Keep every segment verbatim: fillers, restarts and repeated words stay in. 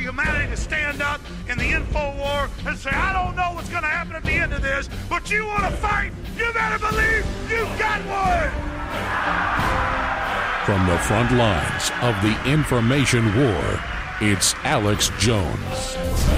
humanity to stand up in the info war and say, I don't know what's going to happen at the end of this, but you want to fight, you better believe you got one! From the front lines of the information war, it's Alex Jones.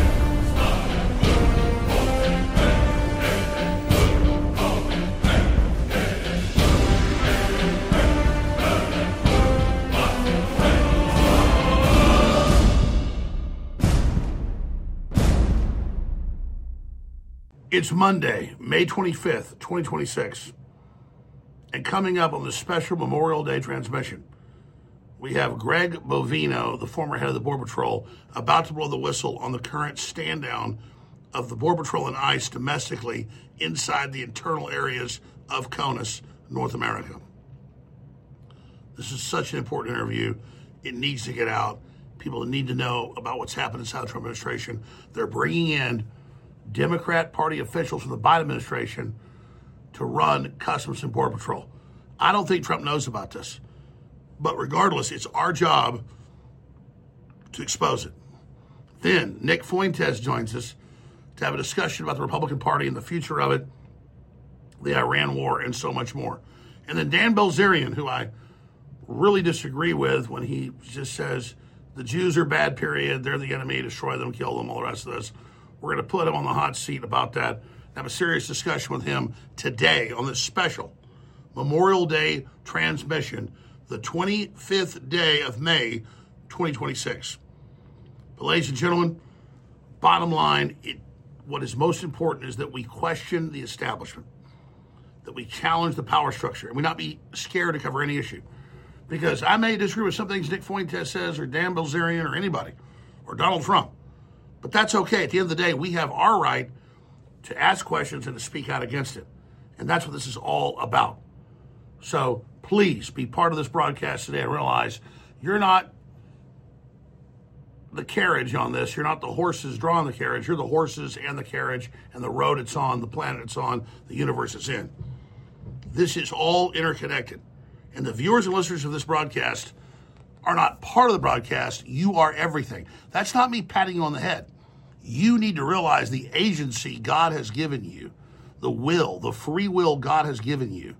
It's Monday, May twenty-fifth, twenty twenty-six, and coming up on the special Memorial Day transmission, we have Greg Bovino, the former head of the Border Patrol, about to blow the whistle on the current stand down of the Border Patrol and ICE domestically inside the internal areas of CONUS, North America. This is such an important interview. It needs to get out. People need to know about what's happened inside the Trump administration. They're bringing in Democrat Party officials from the Biden administration to run Customs and Border Patrol. I don't think Trump knows about this. But regardless, it's our job to expose it. Then Nick Fuentes joins us to have a discussion about the Republican Party and the future of it, the Iran war, and so much more. And then Dan Bilzerian, who I really disagree with when he just says the Jews are bad, period, they're the enemy, destroy them, kill them, all the rest of this. We're going to put him on the hot seat about that, have a serious discussion with him today on this special Memorial Day transmission, the twenty-fifth day of May, twenty twenty-six. But ladies and gentlemen, bottom line, it, what is most important is that we question the establishment, that we challenge the power structure, and we not be scared to cover any issue. Because I may disagree with some things Nick Fuentes says, or Dan Bilzerian, or anybody, or Donald Trump. But that's okay. At the end of the day, we have our right to ask questions and to speak out against it. And that's what this is all about. So please be part of this broadcast today and realize you're not the carriage on this. You're not the horses drawing the carriage. You're the horses and the carriage and the road it's on, the planet it's on, the universe it's in. This is all interconnected. And the viewers and listeners of this broadcast are not part of the broadcast. You are everything. That's not me patting you on the head. You need to realize the agency God has given you, the will, the free will God has given you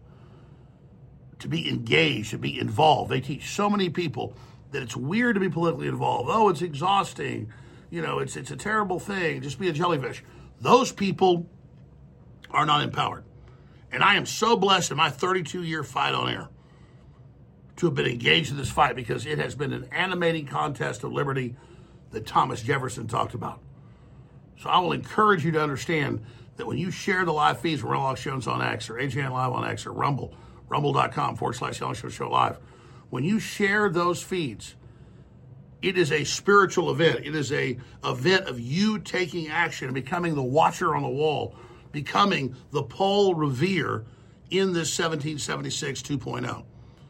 to be engaged, to be involved. They teach so many people that it's weird to be politically involved. Oh, it's exhausting. You know, it's it's a terrible thing. Just be a jellyfish. Those people are not empowered. And I am so blessed in my thirty-two-year fight on air to have been engaged in this fight, because it has been an animating contest of liberty that Thomas Jefferson talked about. So I will encourage you to understand that when you share the live feeds from Alex Jones on X or A J N Live on X or Rumble, rumble.com forward slash Alex Jones Show Live, when you share those feeds, it is a spiritual event. It is a event of you taking action and becoming the watcher on the wall, becoming the Paul Revere in this seventeen seventy-six two point oh.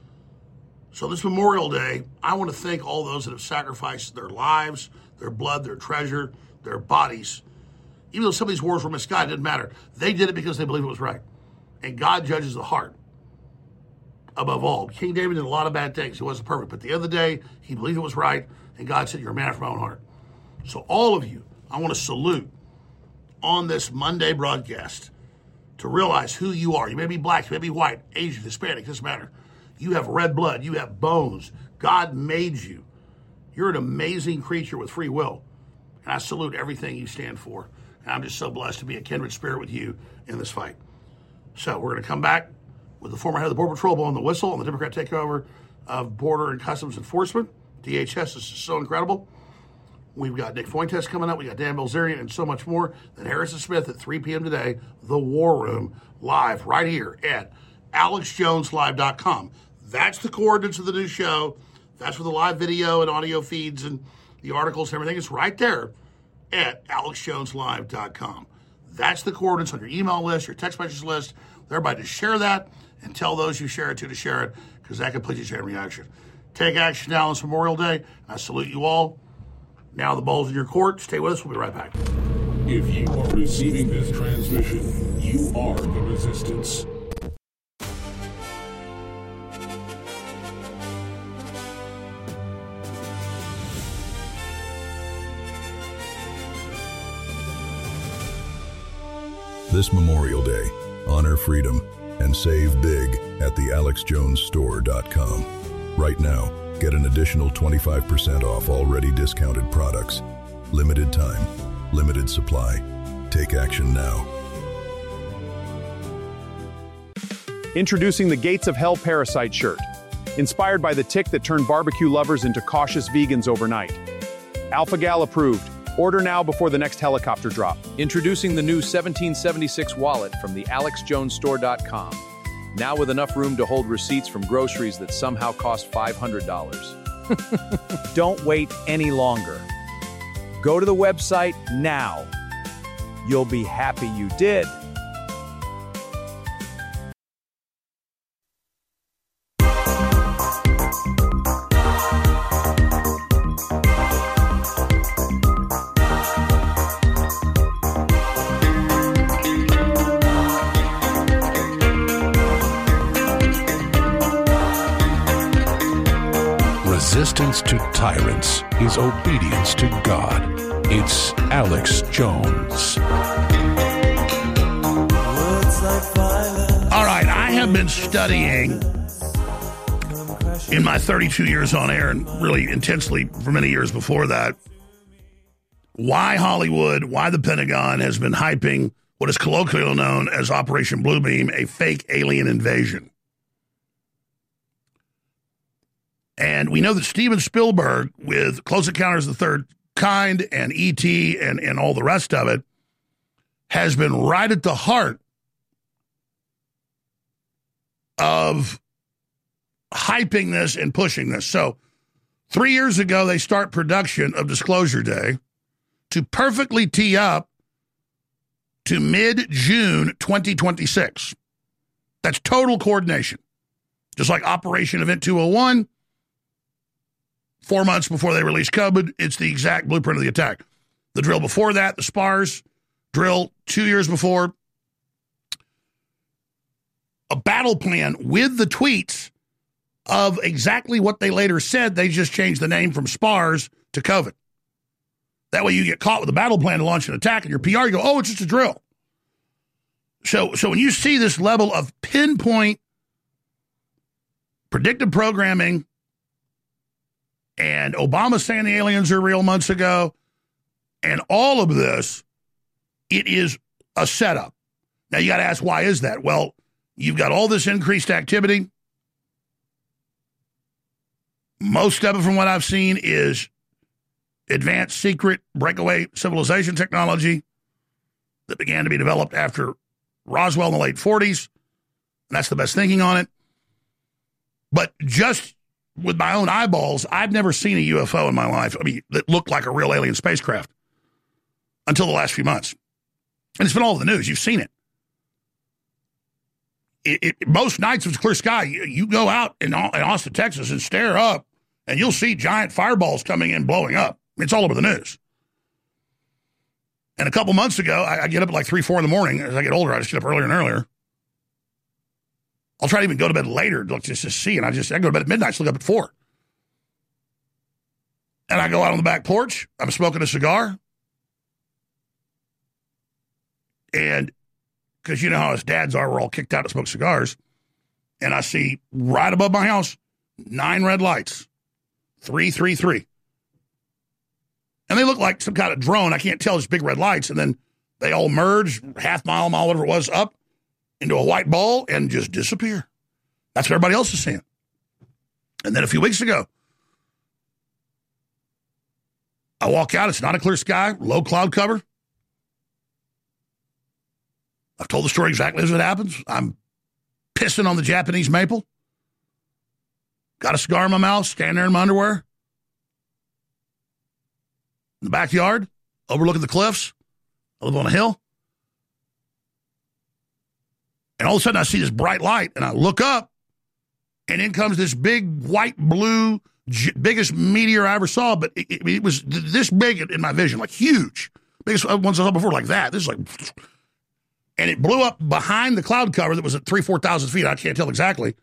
So this Memorial Day, I want to thank all those that have sacrificed their lives, their blood, their treasure, their bodies. Even though some of these wars were misguided, it didn't matter. They did it because they believed it was right. And God judges the heart above all. King David did a lot of bad things. He wasn't perfect. But at the end of the day, he believed it was right, and God said, you're a man after my own heart. So all of you, I want to salute on this Monday broadcast to realize who you are. You may be black, you may be white, Asian, Hispanic, doesn't matter. You have red blood. You have bones. God made you. You're an amazing creature with free will. And I salute everything you stand for. And I'm just so blessed to be a kindred spirit with you in this fight. So we're going to come back with the former head of the Border Patrol blowing the whistle on the Democrat takeover of Border and Customs Enforcement. D H S is so incredible. We've got Nick Fuentes coming up. We got Dan Bilzerian and so much more. Then Harrison Smith at three p.m. today. The War Room live right here at alex jones live dot com. That's the coordinates of the new show. That's where the live video and audio feeds and the articles and everything is right there at alex jones live dot com. That's the coordinates on your email list, your text message list. Everybody just share that and tell those you share it to to share it, because that completes your chain reaction. Take action now on this Memorial Day. I salute you all. Now the ball's in your court. Stay with us. We'll be right back. If you are receiving this transmission, you are the resistance. This Memorial Day, honor freedom and save big at the alex jones store dot com. Right now, get an additional twenty-five percent off already discounted products. Limited time, limited supply. Take action now. Introducing the Gates of Hell Parasite shirt. Inspired by the tick that turned barbecue lovers into cautious vegans overnight. AlphaGal approved. Order now before the next helicopter drop. Introducing the new seventeen seventy-six wallet from the alex jones store dot com. Now with enough room to hold receipts from groceries that somehow cost five hundred dollars. Don't wait any longer. Go to the website now. You'll be happy you did. Resistance to tyrants is obedience to God. It's Alex Jones. All right, I have been studying in my thirty-two years on air, and really intensely for many years before that, why Hollywood, why the Pentagon has been hyping what is colloquially known as Operation Bluebeam, a fake alien invasion. And we know that Steven Spielberg, with Close Encounters of the Third Kind and E T and, and all the rest of it, has been right at the heart of hyping this and pushing this. So three years ago, they start production of Disclosure Day to perfectly tee up to mid-June twenty twenty-six. That's total coordination. Just like Operation Event two oh one, four months before they released COVID, it's the exact blueprint of the attack. The drill before that, the SPARS drill two years before, a battle plan with the tweets of exactly what they later said. They just changed the name from SPARS to COVID. That way you get caught with a battle plan to launch an attack, and your P R, you go, oh, it's just a drill. So, so when you see this level of pinpoint predictive programming, and Obama saying the aliens are real months ago, and all of this, it is a setup. Now, you got to ask, why is that? Well, you've got all this increased activity. Most of it, from what I've seen, is advanced secret breakaway civilization technology that began to be developed after Roswell in the late forties. And that's the best thinking on it. But just with my own eyeballs, I've never seen a U F O in my life, I mean, that looked like a real alien spacecraft until the last few months. And it's been all over the news. You've seen it. It, it most nights, if it's clear sky, you, you go out in, in Austin, Texas, and stare up, and you'll see giant fireballs coming in, blowing up. It's all over the news. And a couple months ago, I, I get up at like three, four in the morning. As I get older, I just get up earlier and earlier. I'll try to even go to bed later to just to see, and I just I go to bed at midnight, so look up at four. And I go out on the back porch. I'm smoking a cigar. And because you know how us dads are, we're all kicked out to smoke cigars. And I see right above my house, nine red lights. Three, three, three. And they look like some kind of drone. I can't tell, just big red lights. And then they all merge, half mile, mile, whatever it was, up into a white ball and just disappear. That's what everybody else is seeing. And then a few weeks ago, I walk out. It's not a clear sky, low cloud cover. I've told the story exactly as it happens. I'm pissing on the Japanese maple. Got a cigar in my mouth, standing there in my underwear. In the backyard, overlooking the cliffs. I live on a hill. And all of a sudden I see this bright light, and I look up, and in comes this big white, blue, j- biggest meteor I ever saw, but it, it, it was th- this big in my vision, like huge. Biggest ones I saw before, like that. This is like, and it blew up behind the cloud cover that was at three, four thousand feet. I can't tell exactly.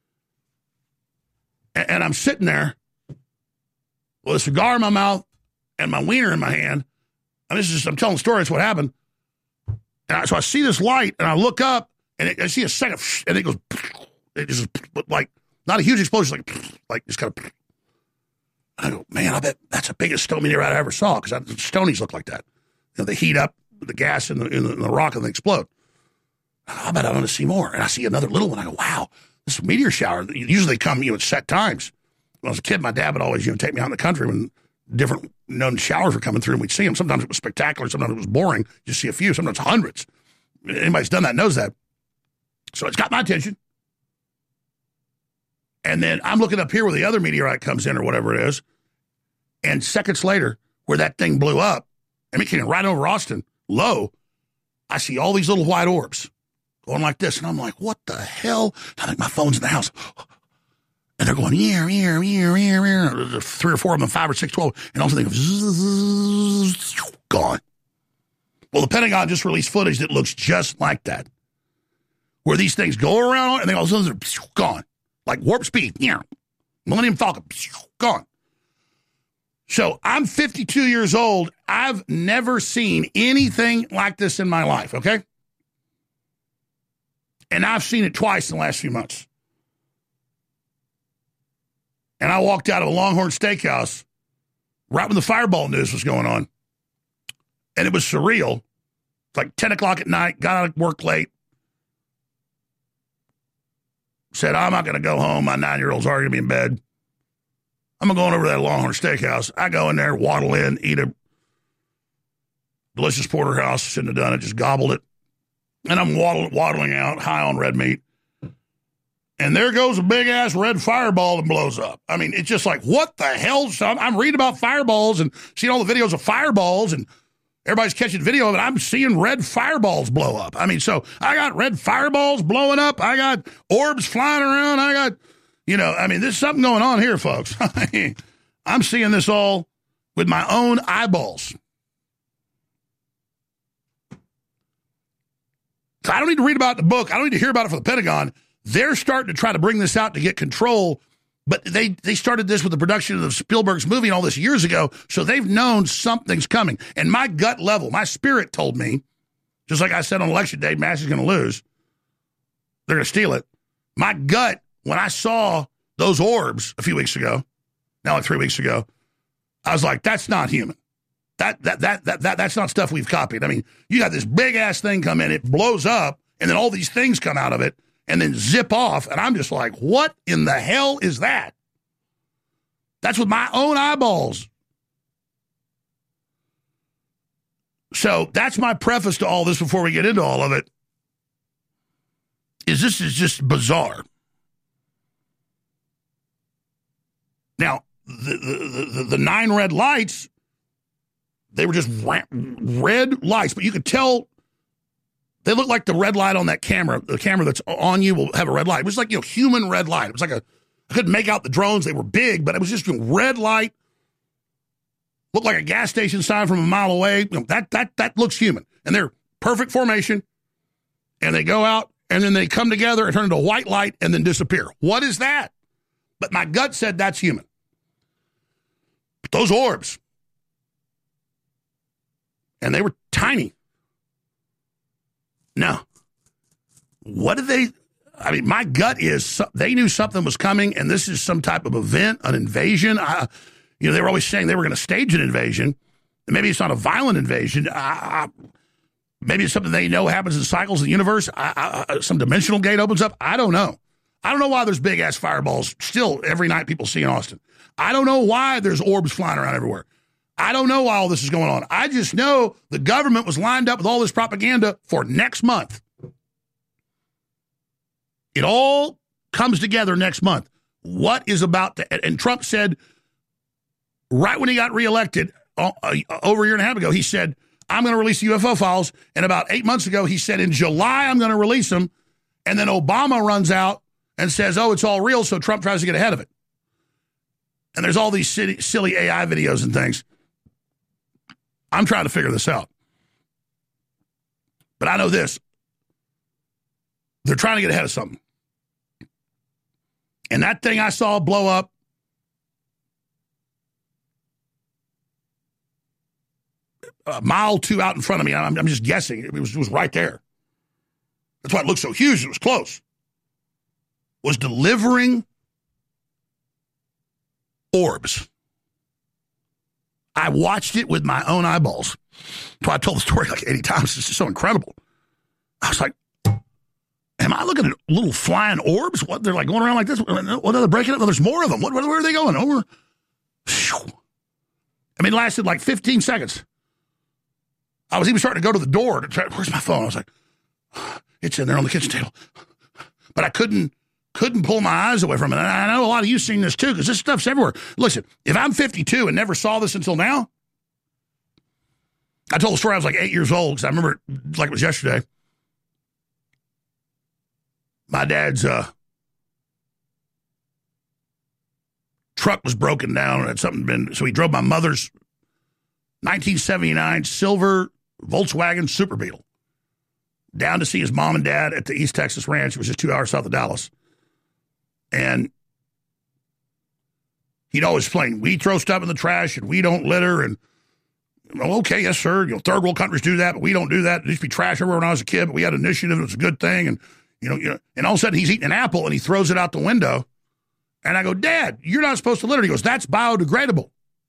And, and I'm sitting there with a cigar in my mouth and my wiener in my hand. And this is just, I'm telling the story. It's what happened. And I, so I see this light, and I look up, and it, I see a second, and it goes, it just like, not a huge explosion, like, like just kind of. I go, man, I bet that's the biggest stone meteorite I ever saw, because stonies look like that. You know, they heat up the gas in the, in the, in the rock and they explode. I bet I'm going to see more. And I see another little one. I go, wow, this meteor shower. Usually they come, you know, at set times. When I was a kid, my dad would always, you know, take me out in the country when different known showers were coming through, and we'd see them. Sometimes it was spectacular. Sometimes it was boring. You see a few, sometimes hundreds. Anybody's done that knows that. So it's got my attention. And then I'm looking up here where the other meteorite comes in or whatever it is. And seconds later, where that thing blew up, and it came right over Austin, low, I see all these little white orbs going like this. And I'm like, what the hell? I think my phone's in the house. And they're going, yeah, yeah, yeah, yeah, yeah. Three or four of them, five or six, twelve. And all of a sudden they go, gone. Well, the Pentagon just released footage that looks just like that, where these things go around and they all of a sudden they're gone. Like warp speed. Yeah. Millennium Falcon. Gone. So I'm fifty-two years old. I've never seen anything like this in my life, okay? And I've seen it twice in the last few months. And I walked out of a Longhorn Steakhouse right when the fireball news was going on. And it was surreal. It's like ten o'clock at night, got out of work late. Said, I'm not going to go home. My nine-year-old's already going to be in bed. I'm going to go over to that Longhorn Steakhouse. I go in there, waddle in, eat a delicious porterhouse. Shouldn't have done it, just gobbled it. And I'm waddle, waddling out, high on red meat. And there goes a big-ass red fireball and blows up. I mean, it's just like, what the hell? So I'm, I'm reading about fireballs and seeing all the videos of fireballs, and everybody's catching video of it. I'm seeing red fireballs blow up. I mean, so I got red fireballs blowing up. I got orbs flying around. I got, you know, I mean, there's something going on here, folks. I'm seeing this all with my own eyeballs. So I don't need to read about the book. I don't need to hear about it from the Pentagon. They're starting to try to bring this out to get control, but they, they started this with the production of Spielberg's movie and all this years ago, so they've known something's coming. And my gut level, my spirit told me, just like I said on Election Day, Massey's going to lose. They're going to steal it. My gut, when I saw those orbs a few weeks ago, now like three weeks ago, I was like, that's not human. That that that that, that That's not stuff we've copied. I mean, you got this big-ass thing come in, it blows up, and then all these things come out of it, and then zip off, and I'm just like, what in the hell is that? That's with my own eyeballs. So that's my preface to all this before we get into all of it, is this is just bizarre. Now, the, the, the, the nine red lights, they were just red lights, but you could tell they look like the red light on that camera. The camera that's on you will have a red light. It was like, you know, human red light. It was like a, I couldn't make out the drones. They were big, but it was just a red light. Looked like a gas station sign from a mile away. You know, that, that, that looks human. And they're perfect formation. And they go out, and then they come together and turn into a white light and then disappear. What is that? But my gut said that's human. But those orbs, and they were tiny. Now, what did they, I mean, my gut is they knew something was coming, and this is some type of event, an invasion. I, you know, they were always saying they were going to stage an invasion. Maybe it's not a violent invasion. I, I, maybe it's something they know happens in cycles of the universe. I, I, some dimensional gate opens up. I don't know. I don't know why there's big-ass fireballs still every night people see in Austin. I don't know why there's orbs flying around everywhere. I don't know why all this is going on. I just know the government was lined up with all this propaganda for next month. It all comes together next month. What is about to, and Trump said right when he got reelected uh, over a year and a half ago, he said, I'm going to release the U F O files. And about eight months ago, he said in July, I'm going to release them. And then Obama runs out and says, oh, it's all real. So Trump tries to get ahead of it. And there's all these silly, silly A I videos and things. I'm trying to figure this out. But I know this. They're trying to get ahead of something. And that thing I saw blow up, a mile two out in front of me. I'm, I'm just guessing. It was, it was right there. That's why it looked so huge. It was close. Was delivering orbs. I watched it with my own eyeballs. So I told the story like eighty times. It's just so incredible. I was like, am I looking at little flying orbs? What, they're like going around like this? What are they breaking up? Well, there's more of them. What, where are they going? Over? I mean, it lasted like fifteen seconds. I was even starting to go to the door to try. Where's my phone? I was like, it's in there on the kitchen table. But I couldn't couldn't pull my eyes away from it. And I know a lot of you seen this too, because this stuff's everywhere. Listen, if I'm fifty-two and never saw this until now, I told the story I was like eight years old, because I remember it like it was yesterday. My dad's uh, truck was broken down and had something been, so he drove my mother's nineteen seventy-nine silver Volkswagen Super Beetle down to see his mom and dad at the East Texas Ranch. It was just two hours south of Dallas. And he'd always explain, we throw stuff in the trash and we don't litter. And, well, okay, yes, sir. You know, third world countries do that, but we don't do that. There used to be trash everywhere when I was a kid, but we had an initiative. It was a good thing. And, you know, you know, and all of a sudden he's eating an apple and he throws it out the window. And I go, Dad, you're not supposed to litter. He goes, that's biodegradable.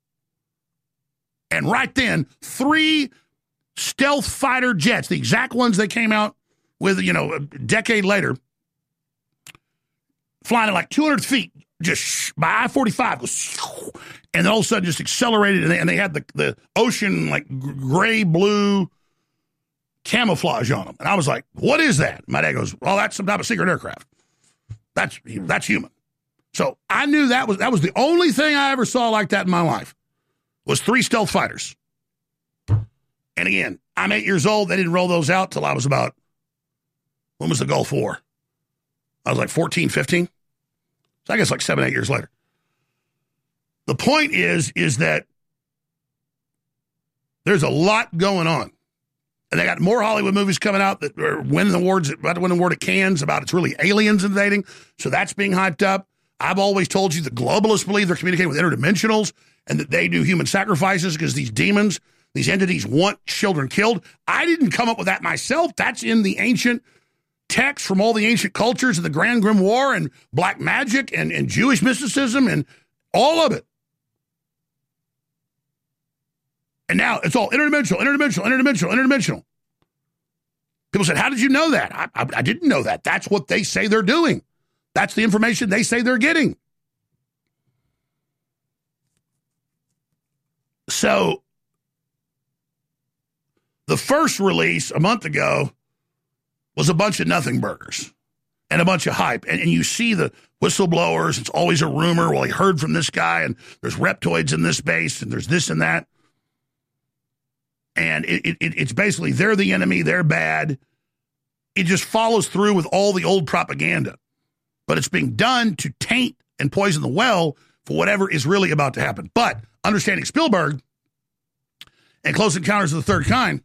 And right then, three stealth fighter jets, the exact ones they came out with, you know, a decade later, flying at like two hundred feet, just by I forty-five, goes, and then all of a sudden just accelerated, and they, and they had the, the ocean, like, gray-blue camouflage on them. And I was like, what is that? My dad goes, well, that's some type of secret aircraft. That's that's human. So I knew that was that was the only thing I ever saw like that in my life, was three stealth fighters. And again, I'm eight years old. They didn't roll those out till I was about, when was the Gulf War? I was like fourteen, fifteen. So I guess like seven, eight years later. The point is, is that there's a lot going on. And they got more Hollywood movies coming out that are winning awards, about to win an award at Cannes about it's really aliens invading. So that's being hyped up. I've always told you the globalists believe they're communicating with interdimensionals and that they do human sacrifices because these demons, these entities want children killed. I didn't come up with that myself. That's in the ancient texts from all the ancient cultures and the Grand Grimoire and black magic and, and Jewish mysticism and all of it. And now it's all interdimensional, interdimensional, interdimensional, interdimensional. People said, how did you know that? I, I, I didn't know that. That's what they say they're doing. That's the information they say they're getting. So the first release a month ago was a bunch of nothing burgers and a bunch of hype. And, and you see the whistleblowers. It's always a rumor. Well, he heard from this guy, and there's reptoids in this base, and there's this and that. And it, it, it's basically they're the enemy, they're bad. It just follows through with all the old propaganda. But it's being done to taint and poison the well for whatever is really about to happen. But understanding Spielberg and Close Encounters of the Third Kind,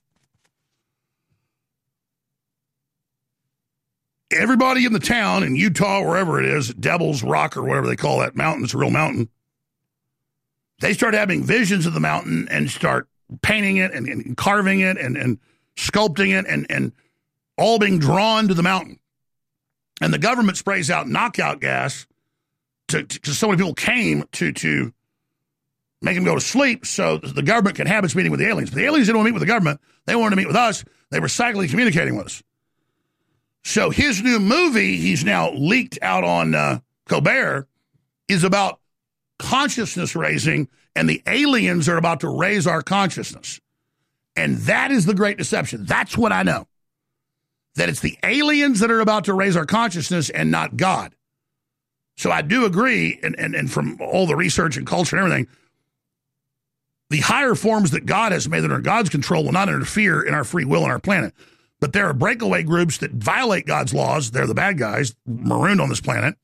everybody in the town in Utah, wherever it is, Devil's Rock or whatever they call that mountain, it's a real mountain, they start having visions of the mountain and start painting it and, and carving it and, and sculpting it and, and all being drawn to the mountain. And the government sprays out knockout gas to, to so many people came to, to make them go to sleep so the government can have its meeting with the aliens. But the aliens didn't want to meet with the government. They wanted to meet with us. They were silently communicating with us. So his new movie, he's now leaked out on uh, Colbert, is about consciousness raising, and the aliens are about to raise our consciousness. And that is the great deception. That's what I know. That it's the aliens that are about to raise our consciousness and not God. So I do agree, and, and, and from all the research and culture and everything, the higher forms that God has made that are in God's control will not interfere in our free will and our planet. But there are breakaway groups that violate God's laws. They're the bad guys, marooned on this planet.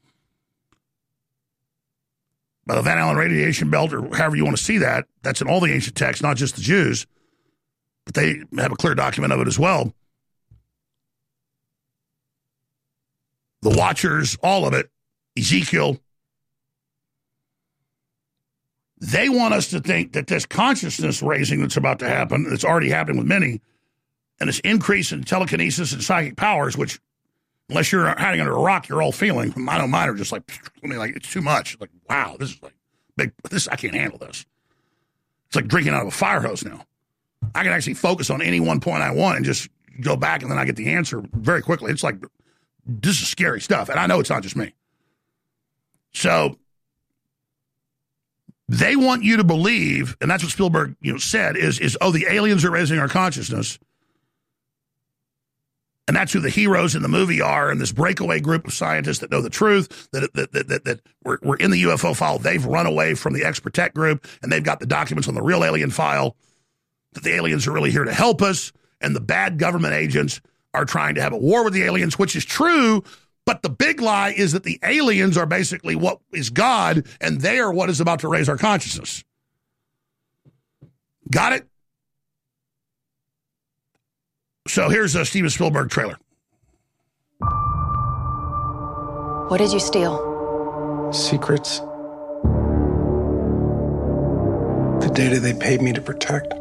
By the Van Allen radiation belt, or however you want to see that, that's in all the ancient texts, not just the Jews. But they have a clear document of it as well. The Watchers, all of it, Ezekiel. They want us to think that this consciousness raising that's about to happen, that's already happening with many, and this increase in telekinesis and psychic powers, which, unless you're hiding under a rock, you're all feeling. I know mine are just like, I mean, like, it's too much. Like, wow, this is like big. This I can't handle this. It's like drinking out of a fire hose now. I can actually focus on any one point I want and just go back, and then I get the answer very quickly. It's like, this is scary stuff, and I know it's not just me. So they want you to believe, and that's what Spielberg, you know, said, is, is oh, the aliens are raising our consciousness. And that's who the heroes in the movie are, and this breakaway group of scientists that know the truth, that that that, that, that were, were in the U F O file. They've run away from the X-Protect group, and they've got the documents on the real alien file, that the aliens are really here to help us, and the bad government agents are trying to have a war with the aliens, which is true, but the big lie is that the aliens are basically what is God, and they are what is about to raise our consciousness. Got it? So here's a Steven Spielberg trailer. What did you steal? Secrets. The data they paid me to protect.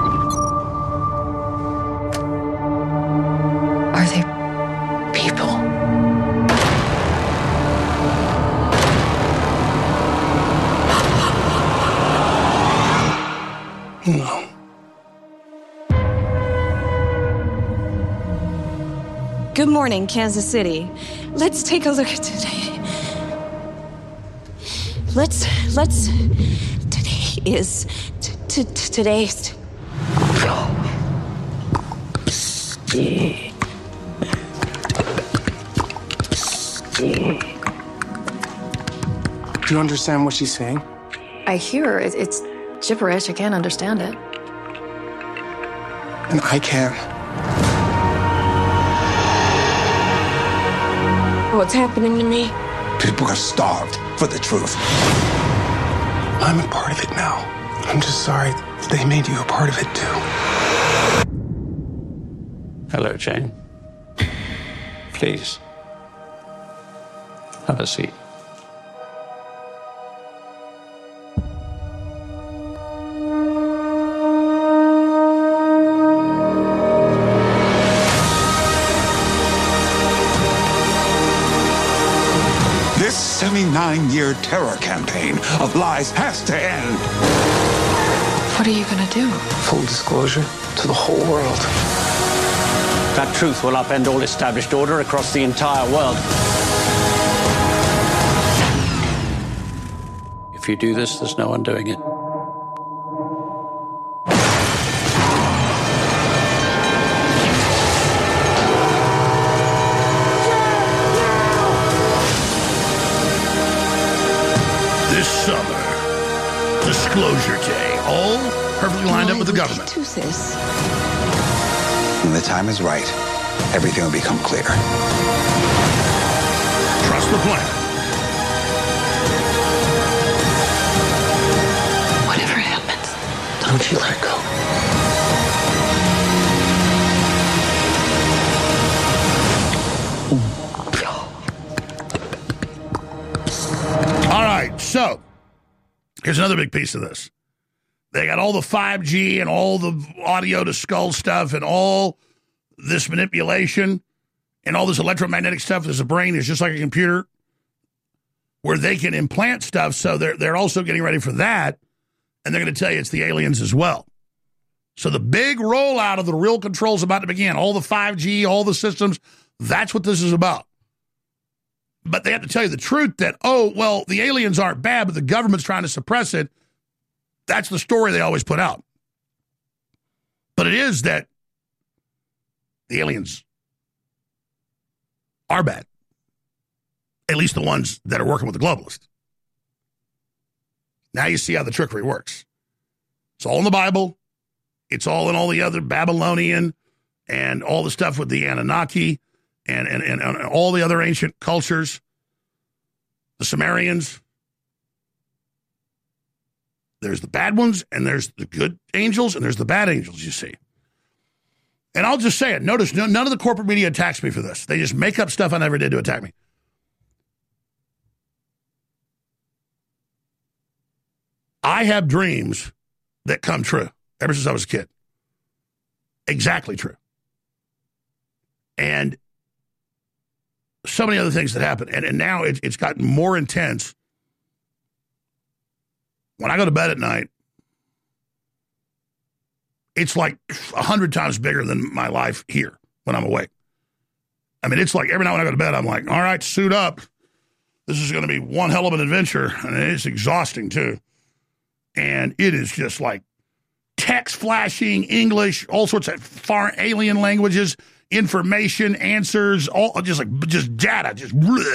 Are they people? No. Good morning, Kansas City. Let's take a look at today. Let's, let's, today is, t- t- t- today's. Do you understand what she's saying? I hear it, it's gibberish. I can't understand it. And I can. What's happening to me? People are starved for the truth. I'm a part of it now. I'm just sorry they made you a part of it too. Hello, Jane. Please, have a seat. This seventy-nine-year terror campaign of lies has to end. What are you gonna do? Full disclosure to the whole world. That truth will upend all established order across the entire world. If you do this, there's no undoing it. This summer, Disclosure Day, all perfectly lined up with the government. To this. When the time is right, everything will become clear. Trust the plan. Whatever happens, Don't you let go. All right, so here's another big piece of this. They got all the five G and all the audio to skull stuff and all this manipulation and all this electromagnetic stuff. There's a brain is just like a computer where they can implant stuff. So they're, they're also getting ready for that. And they're going to tell you it's the aliens as well. So the big rollout of the real control is about to begin. All the five G, all the systems, that's what this is about. But they have to tell you the truth that, oh, well, the aliens aren't bad, but the government's trying to suppress it. That's the story they always put out. But it is that the aliens are bad. At least the ones that are working with the globalists. Now you see how the trickery works. It's all in the Bible. It's all in all the other Babylonian and all the stuff with the Anunnaki and, and, and, and all the other ancient cultures, the Sumerians. There's the bad ones, and there's the good angels, and there's the bad angels, you see. And I'll just say it. Notice none of the corporate media attacks me for this. They just make up stuff I never did to attack me. I have dreams that come true ever since I was a kid. Exactly true. And so many other things that happen. And, and now it, it's gotten more intense. When I go to bed at night, it's like a hundred times bigger than my life here when I'm awake. I mean, it's like every night when I go to bed, I'm like, all right, suit up. This is going to be one hell of an adventure. And it's exhausting, too. And it is just like text flashing, English, all sorts of foreign alien languages, information, answers, all just like just data, just.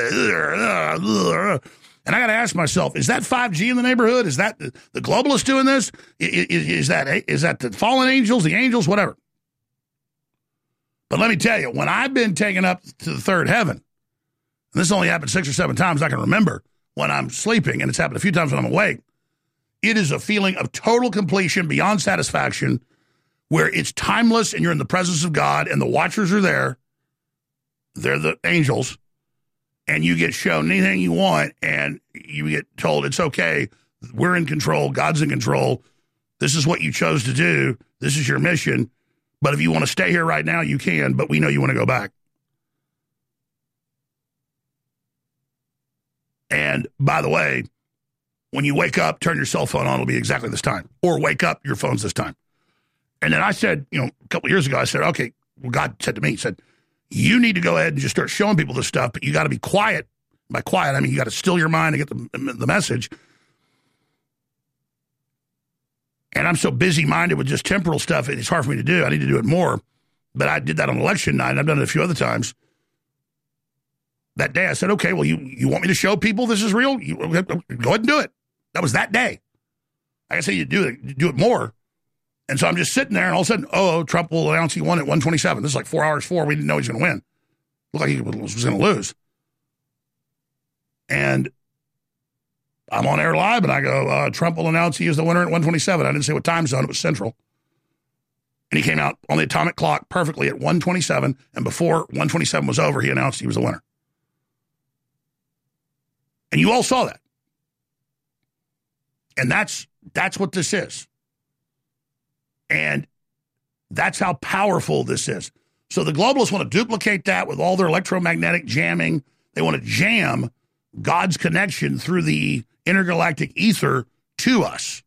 And I got to ask myself, is that five G in the neighborhood? Is that the, the globalists doing this? Is, is, is that is that the fallen angels, the angels, whatever? But let me tell you, when I've been taken up to the third heaven, and this only happened six or seven times I can remember when I'm sleeping, and it's happened a few times when I'm awake, it is a feeling of total completion beyond satisfaction where it's timeless and you're in the presence of God and the watchers are there. They're the angels. And you get shown anything you want, and you get told it's okay. We're in control. God's in control. This is what you chose to do. This is your mission. But if you want to stay here right now, you can, but we know you want to go back. And by the way, when you wake up, turn your cell phone on. It'll be exactly this time. Or wake up, your phone's this time. And then I said, you know, a couple of years ago, I said, okay, well, God said to me, he said, you need to go ahead and just start showing people this stuff, but you got to be quiet. By quiet, I mean you got to still your mind to get the, the message. And I'm so busy-minded with just temporal stuff, it's hard for me to do. I need to do it more. But I did that on election night, and I've done it a few other times. That day, I said, okay, well, you, you want me to show people this is real? You, go ahead and do it. That was that day. Like I say, you do it, you do it more. And so I'm just sitting there, and all of a sudden, oh, Trump will announce he won at one twenty-seven. This is like four hours before. We didn't know he was going to win. Looked like he was going to lose. And I'm on air live, and I go, uh, Trump will announce he is the winner at one twenty-seven. I didn't say what time zone. It was Central. And he came out on the atomic clock perfectly at one twenty-seven, and before one twenty-seven was over, he announced he was the winner. And you all saw that. And that's that's what this is. And that's how powerful this is. So the globalists want to duplicate that with all their electromagnetic jamming. They want to jam God's connection through the intergalactic ether to us.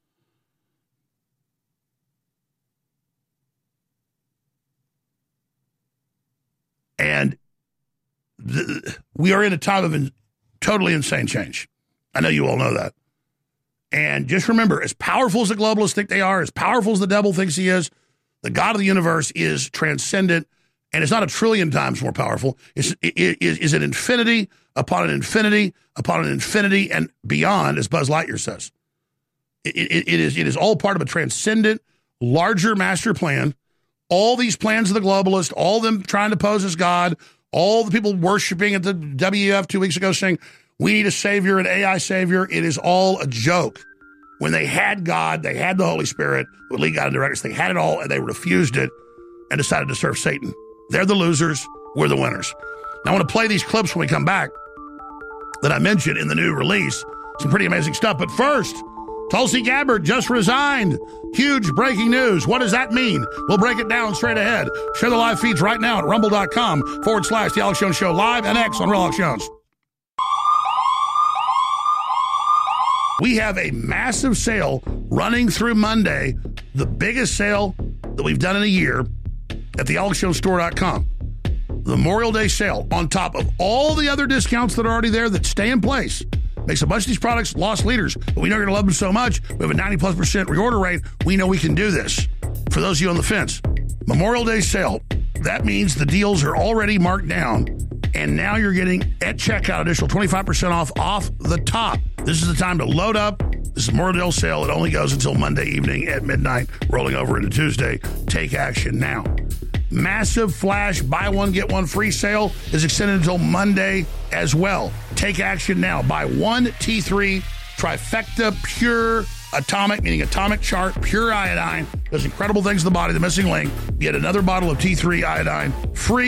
And the, we are in a time of in, totally insane change. I know you all know that. And just remember, as powerful as the globalists think they are, as powerful as the devil thinks he is, the God of the universe is transcendent, and it's not a trillion times more powerful. It's, it, it is an infinity upon an infinity upon an infinity and beyond, as Buzz Lightyear says. It, it, it, is, it is all part of a transcendent, larger master plan. All these plans of the globalists, all of them trying to pose as God, all the people worshiping at the W F two weeks ago saying, we need a savior, an A I savior. It is all a joke. When they had God, they had the Holy Spirit, would lead God and direct us. They had it all, and they refused it and decided to serve Satan. They're the losers. We're the winners. Now, I want to play these clips when we come back that I mentioned in the new release. Some pretty amazing stuff. But first, Tulsi Gabbard just resigned. Huge breaking news. What does that mean? We'll break it down straight ahead. Share the live feeds right now at rumble.com forward slash The Alex Jones Show live and X on Real Alex Jones. We have a massive sale running through Monday, the biggest sale that we've done in a year at the alex jones store dot com. The Memorial Day sale, on top of all the other discounts that are already there that stay in place. Makes a bunch of these products lost leaders, but we know you're going to love them so much. We have a ninety plus percent reorder rate. We know we can do this. For those of you on the fence, Memorial Day sale, that means the deals are already marked down, and now you're getting at checkout additional twenty-five percent off off the top. This is the time to load up. This is Memorial Day sale. It only goes until Monday evening at midnight, rolling over into Tuesday. Take action now. Massive flash buy one, get one free sale is extended until Monday as well. Take action now. Buy one T three Trifecta Pure Atomic, meaning atomic chart, pure iodine. Does incredible things to the body, the missing link. Get another bottle of T three iodine free.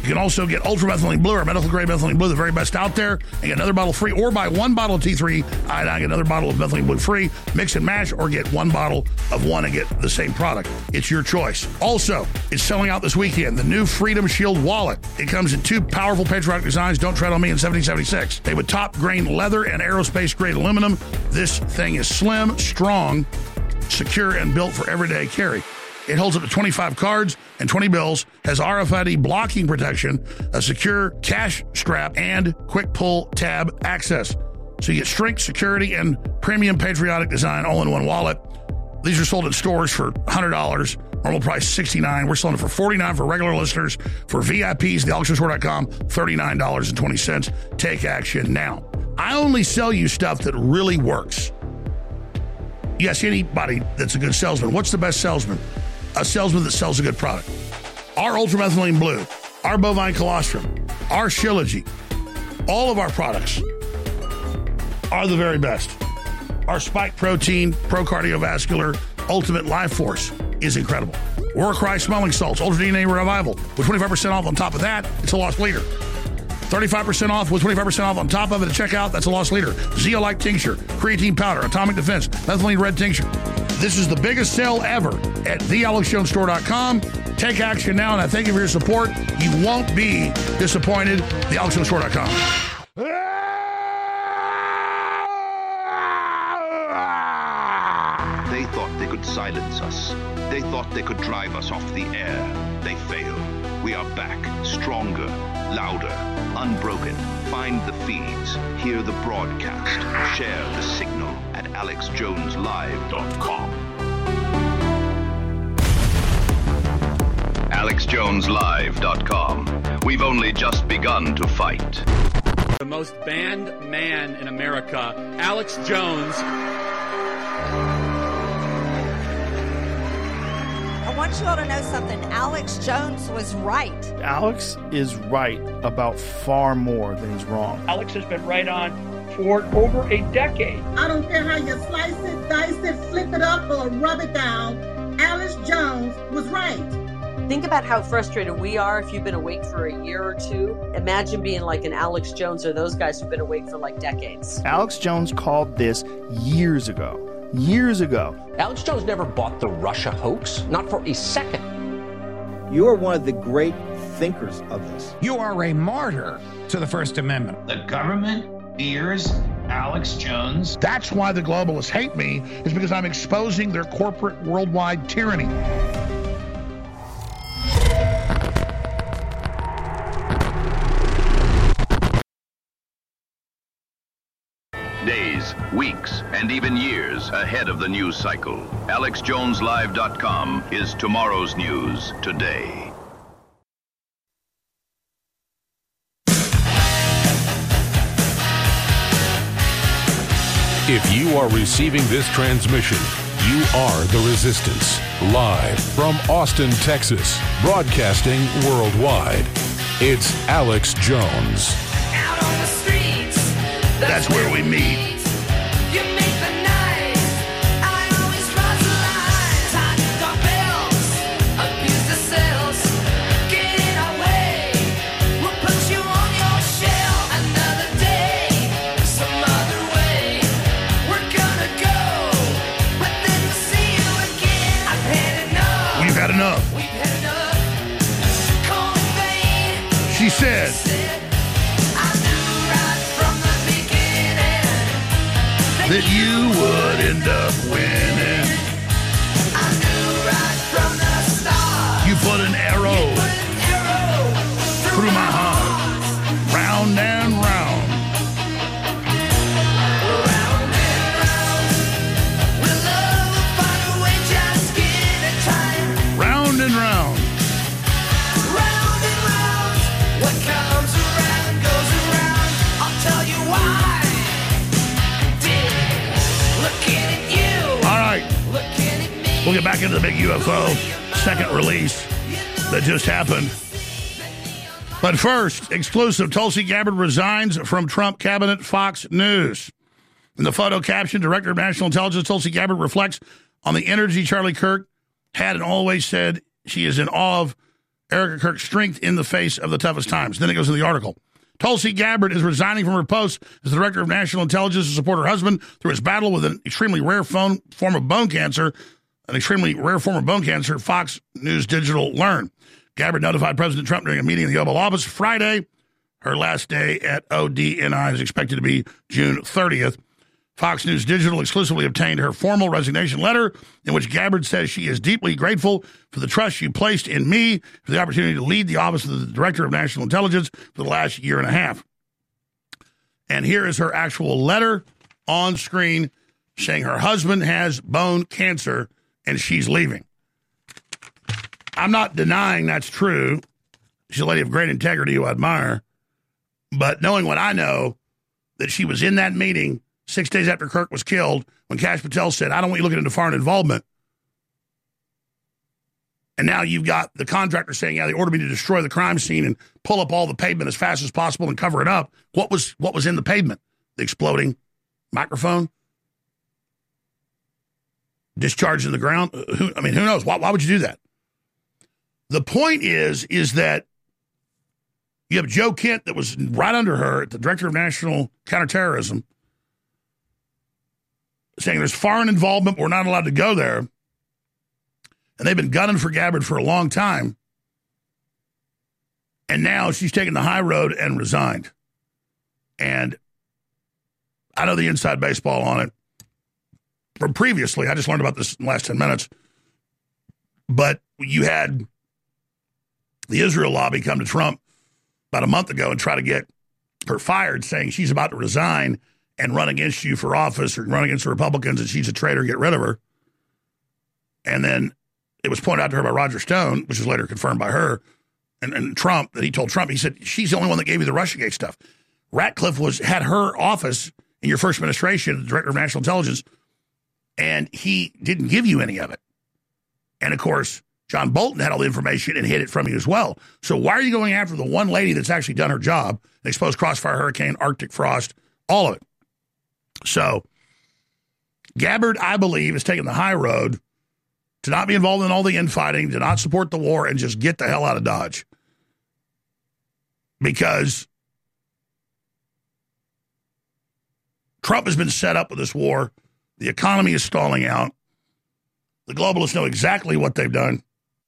You can also get Ultra Methylene Blue or medical grade methylene blue, the very best out there, and get another bottle free, or buy one bottle of T three iodine, get another bottle of methylene blue free, mix and match, or get one bottle of one and get the same product. It's your choice. Also, it's selling out this weekend, the new Freedom Shield wallet. It comes in two powerful patriotic designs, Don't Tread on Me in seventeen seventy-six. They with top grain leather and aerospace grade aluminum. This thing is slim, strong, secure, and built for everyday carry. It holds up to twenty-five cards and twenty bills, has R F I D blocking protection, a secure cash strap, and quick pull tab access. So you get strength, security, and premium patriotic design all in one wallet. These are sold in stores for one hundred dollars, normal price sixty-nine dollars. We're selling it for forty-nine dollars for regular listeners. For V I Ps, the alex jones store dot com, thirty-nine dollars and twenty cents. Take action now. I only sell you stuff that really works. Yes, anybody that's a good salesman. What's the best salesman? A salesman that sells a good product. Our Ultramethylene Blue, our Bovine Colostrum, our Shilajit, all of our products are the very best. Our Spike Protein, Pro Cardiovascular, Ultimate Life Force is incredible. Warcry Smelling Salts, Ultra D N A Revival, with twenty-five percent off on top of that, it's a lost leader. thirty-five percent off with twenty-five percent off on top of it at checkout, that's a lost leader. Zeolite Tincture, Creatine Powder, Atomic Defense, Methylene Red Tincture. This is the biggest sale ever at the alex jones store dot com. Take action now, and I thank you for your support. You won't be disappointed. the alex jones store dot com. They thought they could silence us. They thought they could drive us off the air. They failed. We are back, stronger, louder, unbroken. Find the feeds, hear the broadcast, share the signal at alex jones live dot com. alex jones live dot com. We've only just begun to fight. The most banned man in America, Alex Jones. I want you all to know something. Alex Jones was right. Alex is right about far more than he's wrong. Alex has been right on for over a decade. I don't care how you slice it, dice it, flip it up, or rub it down. Alex Jones was right. Think about how frustrated we are if you've been awake for a year or two. Imagine being like an Alex Jones or those guys who've been awake for like decades. Alex Jones called this years ago. Years ago. Alex Jones never bought the Russia hoax, not for a second. You are one of the great thinkers of this. You are a martyr to the First Amendment. The government fears Alex Jones. That's why the globalists hate me, is because I'm exposing their corporate worldwide tyranny. Days, weeks, and even years ahead of the news cycle. alex jones live dot com is tomorrow's news today. If you are receiving this transmission, you are the Resistance. Live from Austin, Texas, broadcasting worldwide. It's Alex Jones. Out on the streets. That's where we meet. You make the night. I always cross the line. Tighten our belts, abuse the cells. Get in our way. We'll put you on your shelf. Another day, some other way. We're gonna go, but then we'll see you again. I've had enough. We've had enough. We've had enough. Call me vain. She said. That you would end up winning. I knew right from the start. You put an arrow, put an arrow through, through my heart, round and round. Round and round. With love, we'll find a way, just give it time. Round and round. Round and round. What comes around goes around. I'll tell you why. All right, we'll get back into the big U F O second release that just happened. But first, exclusive, Tulsi Gabbard resigns from Trump cabinet, Fox News. In the photo caption, Director of National Intelligence Tulsi Gabbard reflects on the energy Charlie Kirk had and always said she is in awe of Erica Kirk's strength in the face of the toughest times. Then it goes to the article. Tulsi Gabbard is resigning from her post as the Director of National Intelligence to support her husband through his battle with an extremely rare phone, form of bone cancer. An extremely rare form of bone cancer, Fox News Digital learned. Gabbard notified President Trump during a meeting in the Oval Office Friday. Her last day at O D N I is expected to be June thirtieth. Fox News Digital exclusively obtained her formal resignation letter in which Gabbard says she is deeply grateful for the trust you placed in me for the opportunity to lead the Office of the Director of National Intelligence for the last year and a half. And here is her actual letter on screen saying her husband has bone cancer and she's leaving. I'm not denying that's true. She's a lady of great integrity who I admire. But knowing what I know, that she was in that meeting six days after Kirk was killed, when Kash Patel said, I don't want you looking into foreign involvement. And now you've got the contractor saying, yeah, they ordered me to destroy the crime scene and pull up all the pavement as fast as possible and cover it up. What was what was in the pavement? The exploding microphone? Discharged in the ground? Who, I mean, who knows? Why, why would you do that? The point is, is that you have Joe Kent that was right under her, the Director of National Counterterrorism, saying there's foreign involvement, we're not allowed to go there. And they've been gunning for Gabbard for a long time. And now she's taken the high road and resigned. And I know the inside baseball on it from previously. I just learned about this in the last ten minutes. But you had the Israel lobby come to Trump about a month ago and try to get her fired, saying she's about to resign and run against you for office or run against the Republicans and she's a traitor, get rid of her. And then it was pointed out to her by Roger Stone, which was later confirmed by her and, and Trump, that he told Trump, he said, she's the only one that gave you the Russiagate stuff. Ratcliffe was had her office in your first administration, the Director of National Intelligence, and he didn't give you any of it. And, of course, John Bolton had all the information and hid it from you as well. So why are you going after the one lady that's actually done her job and exposed Crossfire Hurricane, Arctic Frost, all of it? So Gabbard, I believe, is taking the high road to not be involved in all the infighting, to not support the war, and just get the hell out of Dodge. Because Trump has been set up with this war. The economy is stalling out. The globalists know exactly what they've done.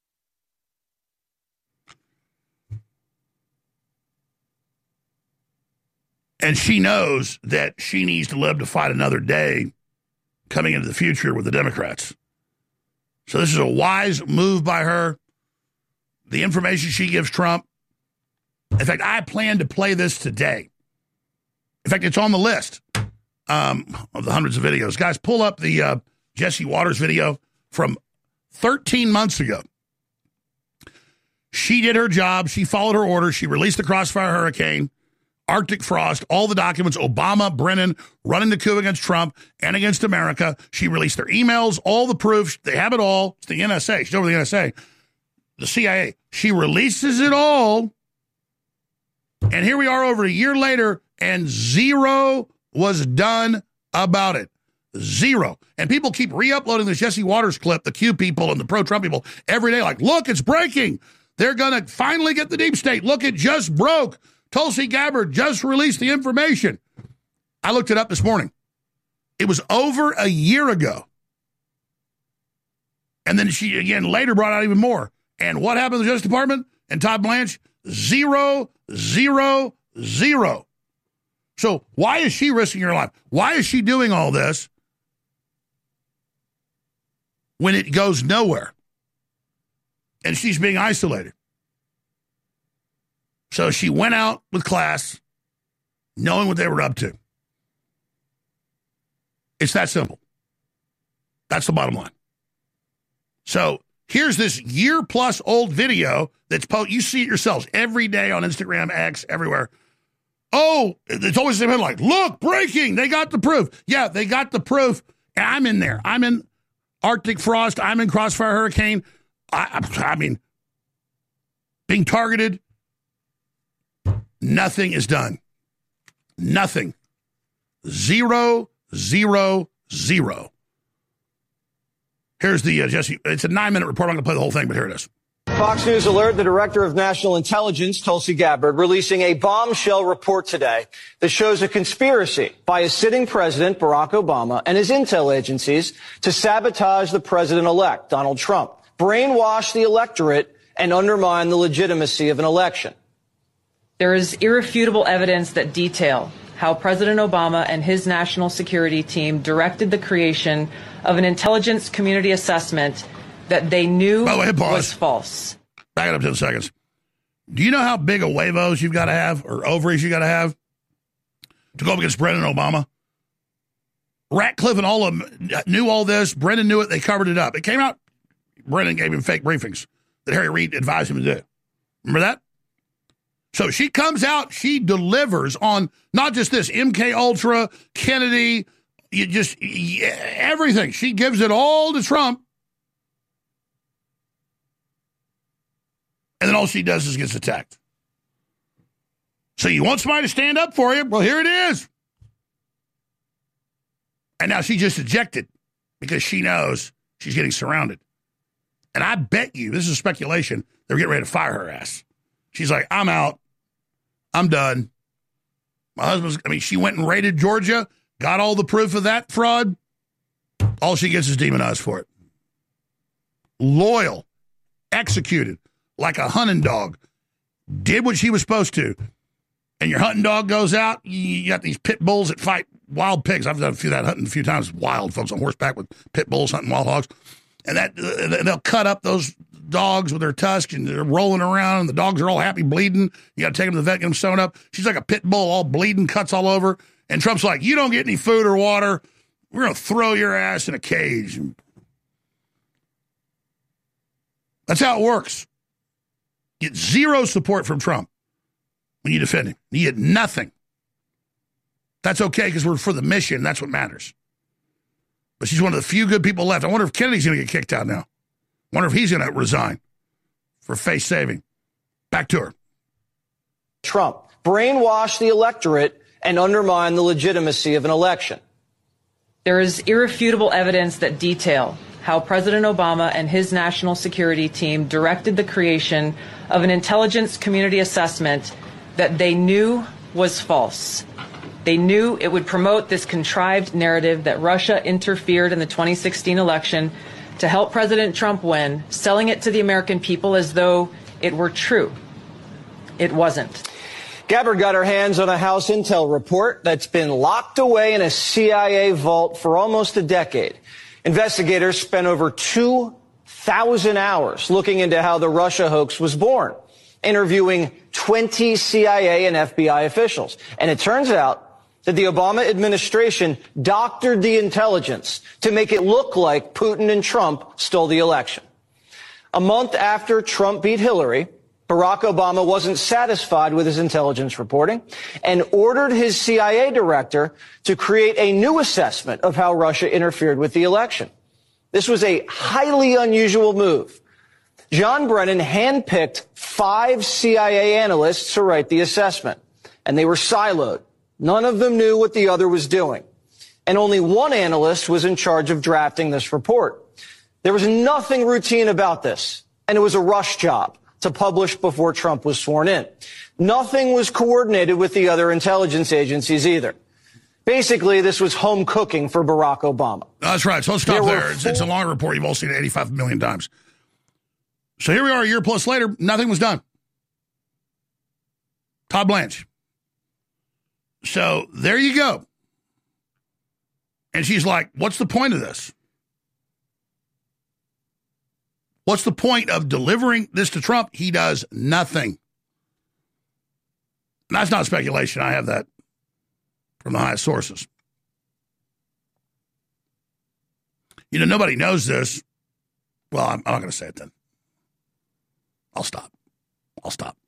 And she knows that she needs to live to fight another day coming into the future with the Democrats. So this is a wise move by her. The information she gives Trump. In fact, I plan to play this today. In fact, it's on the list um, of the hundreds of videos. Guys, pull up the uh, Jesse Waters video from thirteen months ago. She did her job. She followed her orders. She released the Crossfire Hurricane, Arctic Frost, all the documents, Obama, Brennan, running the coup against Trump and against America. She released their emails, all the proof. They have it all. It's the N S A. She's over the N S A. The C I A. She releases it all. And here we are over a year later, and zero was done about it. Zero. And people keep re-uploading this Jesse Waters clip, the Q people and the pro-Trump people, every day, like, look, it's breaking. They're going to finally get the deep state. Look, it just broke. Tulsi Gabbard just released the information. I looked it up this morning. It was over a year ago. And then she, again, later brought out even more. And what happened to the Justice Department and Todd Blanche? Zero, zero, zero. So why is she risking her life? Why is she doing all this when it goes nowhere? And she's being isolated. So she went out with class, knowing what they were up to. It's that simple. That's the bottom line. So here's this year-plus old video that's po- you see it yourselves every day on Instagram, X, everywhere. Oh, it's always the same headline. Look, breaking. They got the proof. Yeah, they got the proof. And I'm in there. I'm in Arctic Frost. I'm in Crossfire Hurricane. I, I mean, being targeted. Nothing is done. Nothing. Zero, zero, zero. Here's the, uh, Jesse, it's a nine-minute report. I'm going to play the whole thing, but here it is. Fox News Alert, the Director of National Intelligence, Tulsi Gabbard, releasing a bombshell report today that shows a conspiracy by a sitting president, Barack Obama, and his intel agencies to sabotage the president-elect, Donald Trump, brainwash the electorate, and undermine the legitimacy of an election. There is irrefutable evidence that detail how President Obama and his national security team directed the creation of an intelligence community assessment that they knew By the way, pause. was false. Back it up ten seconds. Do you know how big a huevos you've got to have, or ovaries you got to have, to go up against Brennan Obama? Ratcliffe and all of them knew all this. Brennan knew it. They covered it up. It came out. Brennan gave him fake briefings that Harry Reid advised him to do. Remember that? So she comes out. She delivers on not just this, M K Ultra, Kennedy, you just everything. She gives it all to Trump. And then all she does is gets attacked. So you want somebody to stand up for you? Well, here it is. And now she just ejected because she knows she's getting surrounded. And I bet you, this is speculation, they're getting ready to fire her ass. She's like, I'm out. I'm done. My husband's, I mean, she went and raided Georgia, got all the proof of that fraud. All she gets is demonized for it. Loyal, executed. Like a hunting dog, did what she was supposed to. And your hunting dog goes out, you got these pit bulls that fight wild pigs. I've done a few that hunting a few times, wild folks on horseback with pit bulls hunting wild hogs. And that uh, they'll cut up those dogs with their tusks and they're rolling around and the dogs are all happy bleeding. You got to take them to the vet, get them sewn up. She's like a pit bull, all bleeding, cuts all over. And Trump's like, you don't get any food or water. We're going to throw your ass in a cage. That's how it works. Get zero support from Trump when you defend him. You get nothing. That's okay because we're for the mission. That's what matters. But she's one of the few good people left. I wonder if Kennedy's going to get kicked out now. I wonder if he's going to resign for face saving. Back to her. Trump brainwash the electorate and undermine the legitimacy of an election. There is irrefutable evidence that detail how President Obama and his national security team directed the creation of an intelligence community assessment that they knew was false. They knew it would promote this contrived narrative that Russia interfered in the twenty sixteen election to help President Trump win, selling it to the American people as though it were true. It wasn't. Gabbard got her hands on a House intel report that's been locked away in a C I A vault for almost a decade. Investigators spent over two thousand hours looking into how the Russia hoax was born, interviewing twenty C I A and F B I officials. And it turns out that the Obama administration doctored the intelligence to make it look like Putin and Trump stole the election. A month after Trump beat Hillary, Barack Obama wasn't satisfied with his intelligence reporting and ordered his C I A director to create a new assessment of how Russia interfered with the election. This was a highly unusual move. John Brennan handpicked five C I A analysts to write the assessment, and they were siloed. None of them knew what the other was doing. And only one analyst was in charge of drafting this report. There was nothing routine about this, and it was a rush job to publish before Trump was sworn in. Nothing was coordinated with the other intelligence agencies either. Basically, this was home cooking for Barack Obama. That's right. So let's stop there. there. It's, it's a long report. You've all seen it eighty-five million times. So here we are a year plus later. Nothing was done. Todd Blanche. So there you go. And she's like, what's the point of this? What's the point of delivering this to Trump? He does nothing. And that's not speculation. I have that from the highest sources. You know, nobody knows this. Well, I'm, I'm not going to say it then. I'll stop. I'll stop.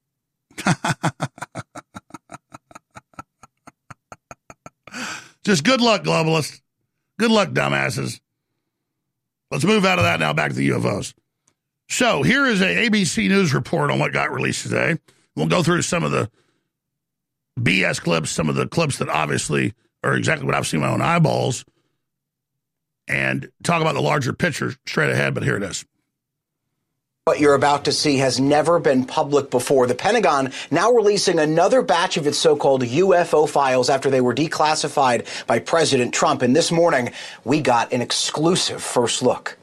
Just good luck, globalists. Good luck, dumbasses. Let's move out of that now back to the U F Os. So here is a A B C News report on what got released today. We'll go through some of the B S clips, some of the clips that obviously are exactly what I've seen with my own eyeballs, and talk about the larger picture straight ahead, but here it is. What you're about to see has never been public before. The Pentagon now releasing another batch of its so-called U F O files after they were declassified by President Trump. And this morning, we got an exclusive first look.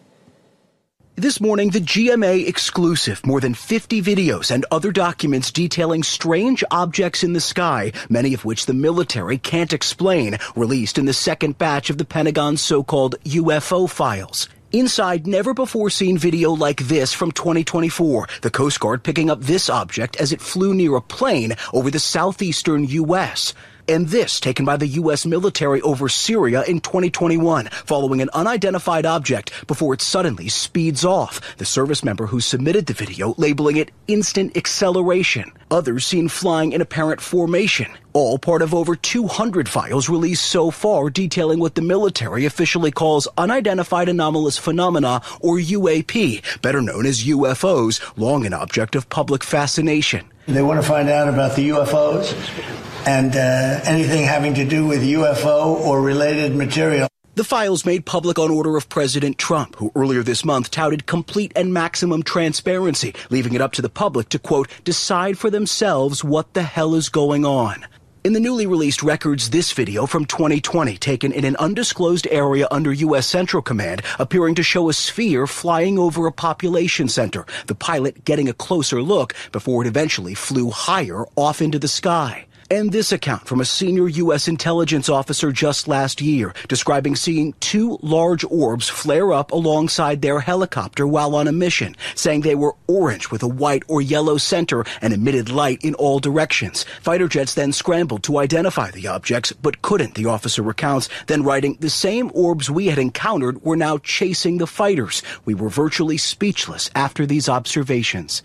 This morning, the G M A exclusive, more than fifty videos and other documents detailing strange objects in the sky, many of which the military can't explain, released in the second batch of the Pentagon's so-called U F O files. Inside, never-before-seen video like this from twenty twenty-four, the Coast Guard picking up this object as it flew near a plane over the southeastern U S And this taken by the U S military over Syria in twenty twenty-one, following an unidentified object before it suddenly speeds off. The service member who submitted the video labeling it instant acceleration. Others seen flying in apparent formation. All part of over two hundred files released so far detailing what the military officially calls unidentified anomalous phenomena, or U A P, better known as U F Os, long an object of public fascination. They want to find out about the U F Os and uh, anything having to do with U F O or related material. The files made public on order of President Trump, who earlier this month touted complete and maximum transparency, leaving it up to the public to, quote, decide for themselves what the hell is going on. In the newly released records, this video from twenty twenty, taken in an undisclosed area under U S Central Command, appearing to show a sphere flying over a population center, the pilot getting a closer look before it eventually flew higher off into the sky. And this account from a senior U S intelligence officer just last year, describing seeing two large orbs flare up alongside their helicopter while on a mission, saying they were orange with a white or yellow center and emitted light in all directions. Fighter jets then scrambled to identify the objects, but couldn't, the officer recounts, then writing, the same orbs we had encountered were now chasing the fighters. We were virtually speechless after these observations.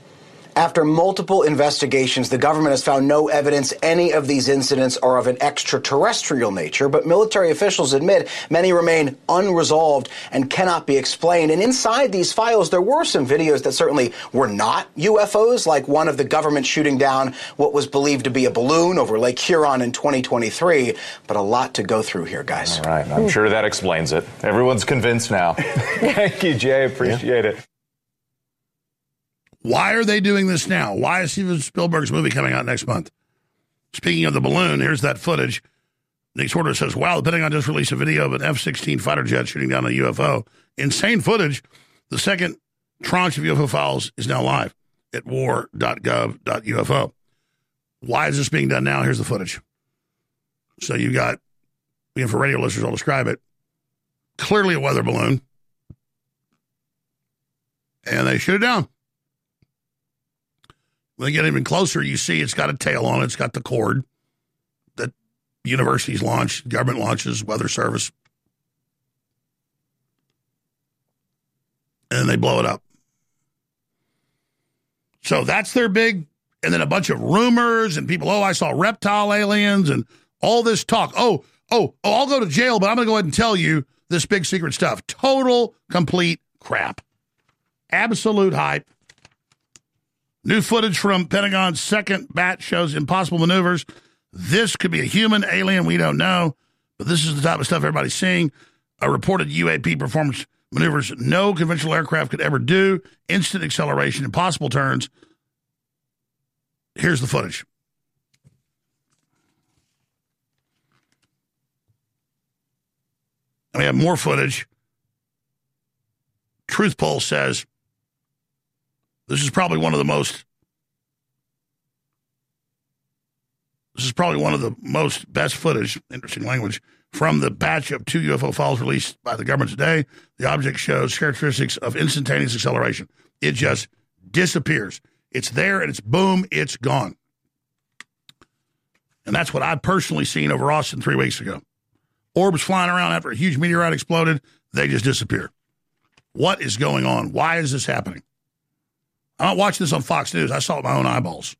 After multiple investigations, the government has found no evidence any of these incidents are of an extraterrestrial nature, but military officials admit many remain unresolved and cannot be explained. And inside these files, there were some videos that certainly were not U F Os, like one of the government shooting down what was believed to be a balloon over Lake Huron in twenty twenty-three. But a lot to go through here, guys. All right. I'm sure that explains it. Everyone's convinced now. Thank you, Jay. Appreciate yeah. it. Why are they doing this now? Why is Steven Spielberg's movie coming out next month? Speaking of the balloon, here's that footage. Nick Sorter says, wow, the Pentagon just released a video of an F sixteen fighter jet shooting down a U F O. Insane footage. The second tranche of U F O files is now live at war dot gov dot U F O. Why is this being done now? Here's the footage. So you got, again, for radio listeners, I'll describe it. Clearly a weather balloon. And they shoot it down. When they get even closer, you see it's got a tail on it. It's got the cord that universities launch, government launches, weather service. And then they blow it up. So that's their big, and then a bunch of rumors and people, oh, I saw reptile aliens and all this talk. Oh, oh, oh, I'll go to jail, but I'm going to go ahead and tell you this big secret stuff. Total, complete crap. Absolute hype. New footage from Pentagon's second batch shows impossible maneuvers. This could be a human, alien, we don't know. But this is the type of stuff everybody's seeing. A reported U A P performance maneuvers no conventional aircraft could ever do. Instant acceleration, impossible turns. Here's the footage. And we have more footage. Truth Poll says this is probably one of the most, this is probably one of the most best footage, interesting language, from the batch of two U F O files released by the government today. The object shows characteristics of instantaneous acceleration. It just disappears. It's there and it's boom, it's gone. And that's what I've personally seen over Austin three weeks ago. Orbs flying around after a huge meteorite exploded, they just disappear. What is going on? Why is this happening? I'm not watching this on Fox News. I saw it with my own eyeballs.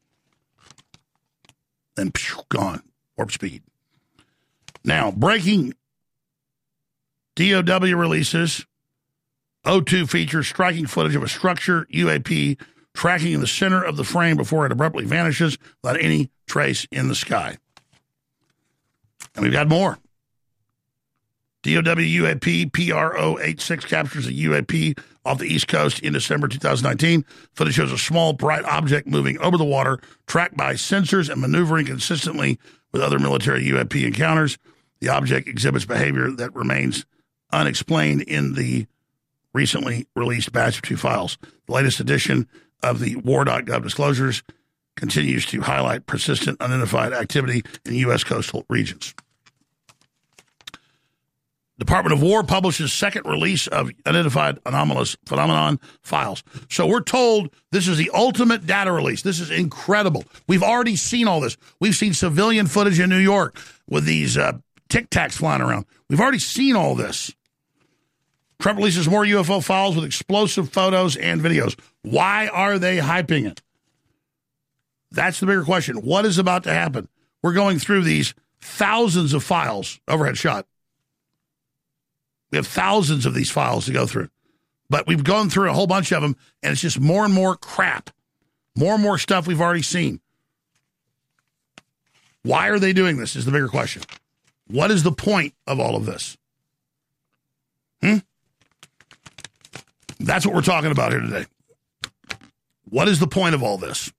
Then, phew, gone. Warp speed. Now, breaking D O W releases. O two features striking footage of a structure U A P tracking in the center of the frame before it abruptly vanishes without any trace in the sky. And we've got more. D O W U A P P R O eighty-six captures a U A P off the East Coast in December twenty nineteen. Footage shows a small, bright object moving over the water, tracked by sensors and maneuvering consistently with other military U A P encounters. The object exhibits behavior that remains unexplained in the recently released batch of two files. The latest edition of the war dot gov disclosures continues to highlight persistent unidentified activity in U S coastal regions. Department of War publishes second release of unidentified anomalous phenomenon files. So we're told this is the ultimate data release. This is incredible. We've already seen all this. We've seen civilian footage in New York with these uh, Tic Tacs flying around. We've already seen all this. Trump releases more U F O files with explosive photos and videos. Why are they hyping it? That's the bigger question. What is about to happen? We're going through these thousands of files, overhead shot. We have thousands of these files to go through. But we've gone through a whole bunch of them, and it's just more and more crap. More and more stuff we've already seen. Why are they doing this is the bigger question. What is the point of all of this? Hmm? That's what we're talking about here today. What is the point of all this?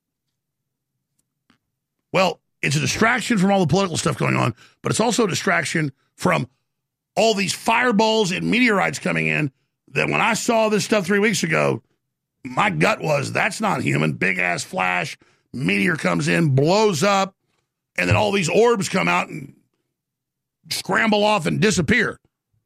Well, it's a distraction from all the political stuff going on, but it's also a distraction from all these fireballs and meteorites coming in that when I saw this stuff three weeks ago, my gut was, that's not human. Big-ass flash, meteor comes in, blows up, and then all these orbs come out and scramble off and disappear.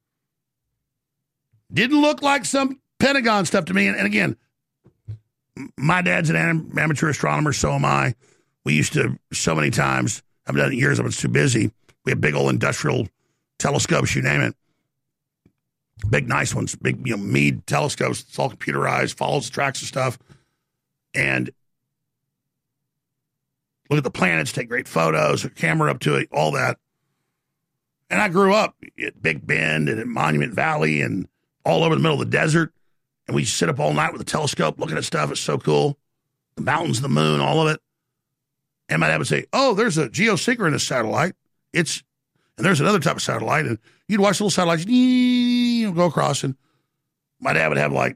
Didn't look like some Pentagon stuff to me. And, and again, my dad's an amateur astronomer, so am I. We used to, so many times, I haven't done it in years, I was too busy. We have big old industrial telescopes, you name it. Big, nice ones, big, you know, Meade telescopes. It's all computerized, follows, tracks and stuff. And look at the planets, take great photos, a camera up to it, all that. And I grew up at Big Bend and at Monument Valley and all over the middle of the desert. And we sit up all night with a telescope looking at stuff. It's so cool. The mountains, the moon, all of it. And my dad would say, oh, there's a geosynchronous satellite. It's And there's another type of satellite, and you'd watch little satellites go across, and my dad would have, like,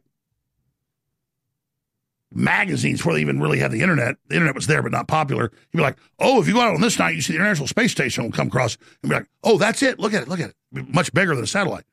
magazines before they even really had the internet. The internet was there, but not popular. He'd be like, oh, if you go out on this night, you see the International Space Station will come across, and be like, oh, that's it. Look at it. Look at it. Much bigger than a satellite.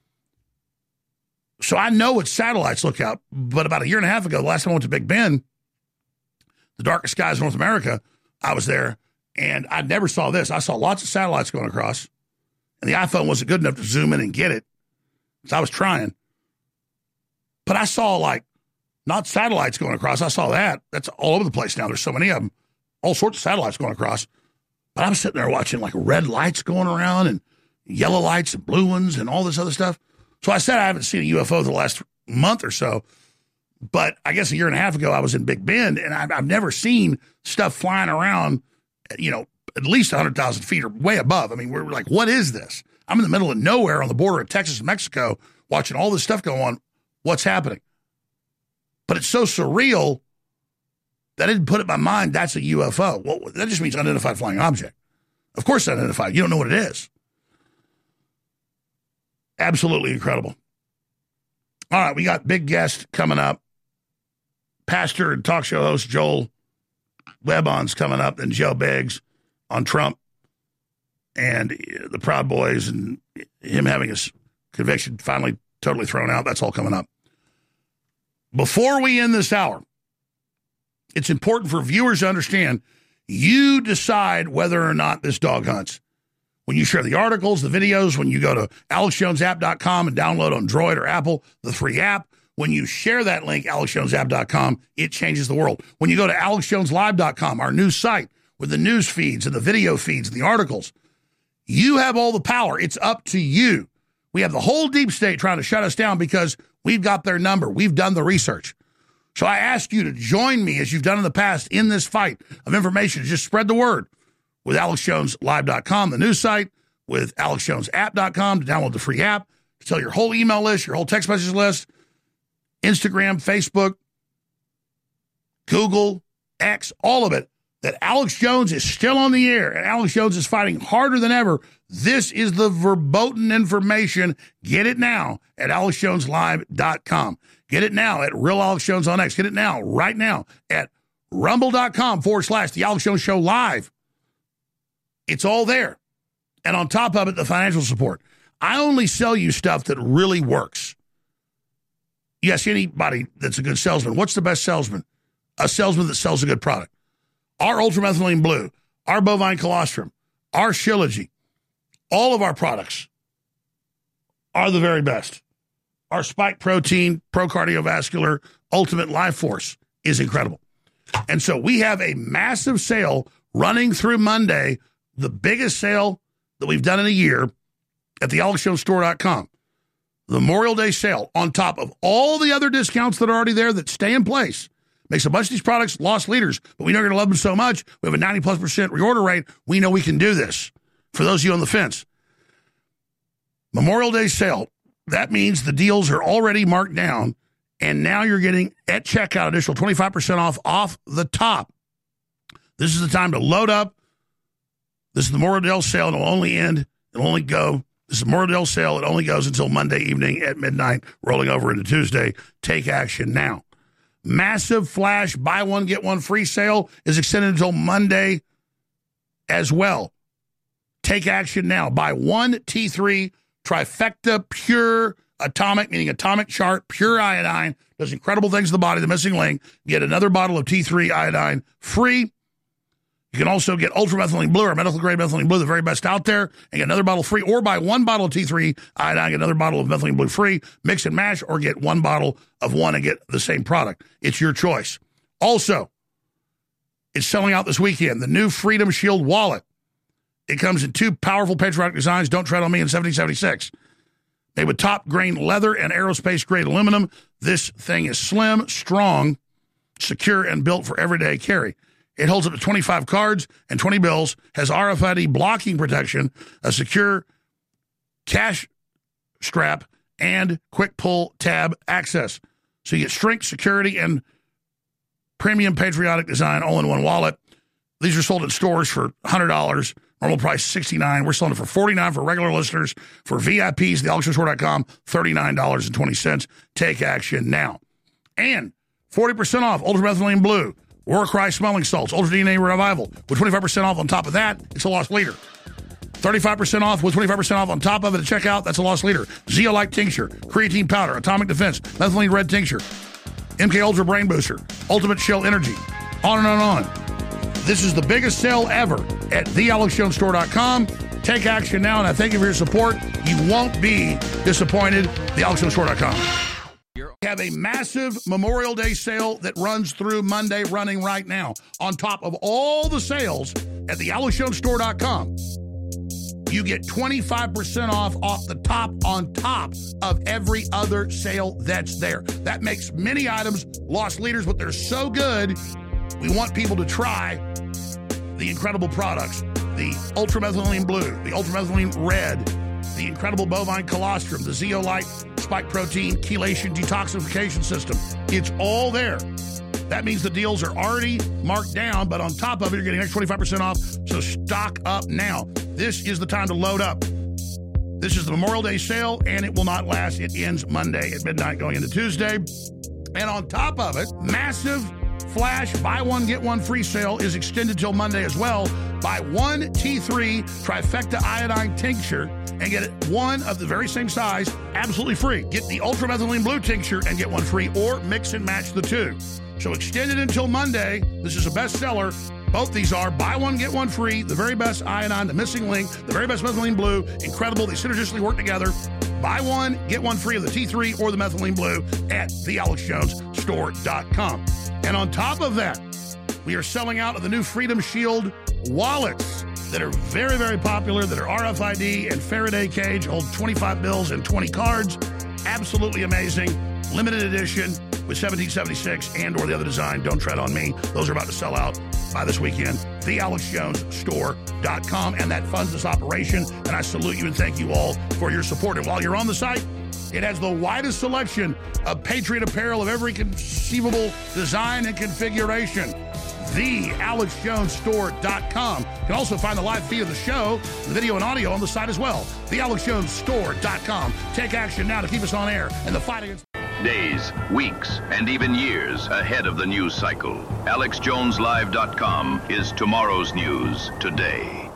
So I know what satellites look out, but about a year and a half ago, the last time I went to Big Bend, the darkest skies of North America, I was there. And I never saw this. I saw lots of satellites going across. And the iPhone wasn't good enough to zoom in and get it. So I was trying. But I saw, like, not satellites going across. I saw that. That's all over the place now. There's so many of them. All sorts of satellites going across. But I'm sitting there watching, like, red lights going around and yellow lights and blue ones and all this other stuff. So I said I haven't seen a U F O the last month or so. But I guess a year and a half ago, I was in Big Bend, and I've, I've never seen stuff flying around, you know, at least one hundred thousand feet or way above. I mean, we're like, what is this? I'm in the middle of nowhere on the border of Texas and Mexico watching all this stuff go on. What's happening? But it's so surreal that I didn't put it in my mind that's a U F O. Well, that just means unidentified flying object. Of course it's unidentified. You don't know what it is. Absolutely incredible. All right, we got big guest coming up. Pastor and talk show host Joel Webon's coming up, and Joe Biggs on Trump and the Proud Boys and him having his conviction finally totally thrown out. That's all coming up. Before we end this hour, it's important for viewers to understand you decide whether or not this dog hunts. When you share the articles, the videos, when you go to alex jones app dot com and download on Droid or Apple, the free app, when you share that link, alex jones app dot com, it changes the world. When you go to alex jones live dot com, our news site, with the news feeds and the video feeds and the articles, you have all the power. It's up to you. We have the whole deep state trying to shut us down because we've got their number. We've done the research. So I ask you to join me, as you've done in the past, in this fight of information. Just spread the word with alex jones live dot com, the news site, with alex jones app dot com to download the free app, to tell your whole email list, your whole text message list, Instagram, Facebook, Google, X, all of it, that Alex Jones is still on the air and Alex Jones is fighting harder than ever. This is the verboten information. Get it now at alex jones live dot com. Get it now at Real Alex Jones on X. Get it now, right now, at rumble.com forward slash The Alex Jones Show Live. It's all there. And on top of it, the financial support. I only sell you stuff that really works. Yes, anybody that's a good salesman. What's the best salesman? A salesman that sells a good product. Our ultramethylene blue, our bovine colostrum, our Shilajit, all of our products are the very best. Our spike protein, pro-cardiovascular, ultimate life force is incredible. And so we have a massive sale running through Monday, the biggest sale that we've done in a year at the alex jones store dot com. The Memorial Day sale on top of all the other discounts that are already there that stay in place. Makes a bunch of these products lost leaders, but we know you're going to love them so much. We have a ninety plus percent reorder rate. We know we can do this. For those of you on the fence, Memorial Day sale, that means the deals are already marked down, and now you're getting at checkout additional twenty-five percent off off the top. This is the time to load up. This is the Memorial Day sale. It'll only end. It'll only go. This is the Memorial Day sale. It only goes until Monday evening at midnight, rolling over into Tuesday. Take action now. Massive flash buy one, get one free sale is extended until Monday as well. Take action now. Buy one T three Trifecta Pure Atomic, meaning atomic chart, pure iodine, does incredible things to the body, the missing link. Get another bottle of T three iodine free. You can also get ultramethylene blue or medical grade methylene blue, the very best out there, and get another bottle free, or buy one bottle of T three iodine, get another bottle of methylene blue free, mix and match, or get one bottle of one and get the same product. It's your choice. Also, it's selling out this weekend, the new Freedom Shield wallet. It comes in two powerful patriotic designs, Don't Tread on Me in seventeen seventy-six. Made with top grain leather and aerospace grade aluminum. This thing is slim, strong, secure, and built for everyday carry. It holds up to twenty-five cards and twenty bills, has R F I D blocking protection, a secure cash strap, and quick pull tab access. So you get strength, security, and premium patriotic design all in one wallet. These are sold in stores for one hundred dollars. Normal price sixty-nine dollars. We're selling it for forty-nine dollars for regular listeners. For V I Ps, the alex jones store dot com, thirty-nine dollars and twenty cents. Take action now. And forty percent off ultramethylene blue, Warcry smelling salts, Ultra D N A Revival. With twenty-five percent off on top of that, it's a lost leader. thirty-five percent off with twenty-five percent off on top of it at checkout, that's a lost leader. Zeolite tincture, creatine powder, atomic defense, methylene red tincture, M K Ultra brain booster, ultimate chill energy, on and on and on. This is the biggest sale ever at the alex jones store dot com. Take action now, and I thank you for your support. You won't be disappointed. the alex jones store dot com. We have a massive Memorial Day sale that runs through Monday, running right now. On top of all the sales at the alex jones store dot com, you get twenty-five percent off off the top on top of every other sale that's there. That makes many items lost leaders, but they're so good, we want people to try the incredible products. The ultramethylene blue, the ultramethylene red, the incredible bovine colostrum, the Zeolite spike protein chelation detoxification system. It's all there. That means the deals are already marked down, but on top of it, you're getting an extra twenty-five percent off, so stock up now. This is the time to load up. This is the Memorial Day sale, and it will not last. It ends Monday at midnight going into Tuesday. And on top of it, massive flash buy one, get one free sale is extended till Monday as well. Buy one T three Trifecta iodine tincture and get it one of the very same size, absolutely free. Get the ultramethylene blue tincture and get one free, or mix and match the two. So extended until Monday. This is a bestseller. Both these are buy one, get one free, the very best iodine, the missing link, the very best methylene blue. Incredible. They synergistically work together. Buy one, get one free of the T three or the methylene blue at the alex jones store dot com. And on top of that, we are selling out of the new Freedom Shield wallets that are very, very popular, that are R F I D and Faraday cage, hold twenty-five bills and twenty cards. Absolutely amazing. Limited edition with seventeen seventy-six and or the other design, Don't Tread on Me. Those are about to sell out by this weekend. the alex jones store dot com. And that funds this operation. And I salute you and thank you all for your support. And while you're on the site, it has the widest selection of Patriot apparel of every conceivable design and configuration. the alex jones store dot com. You can also find the live feed of the show, the video and audio on the site as well. the alex jones store dot com. Take action now to keep us on air in the fight against... Days, weeks, and even years ahead of the news cycle. alex jones live dot com is tomorrow's news today.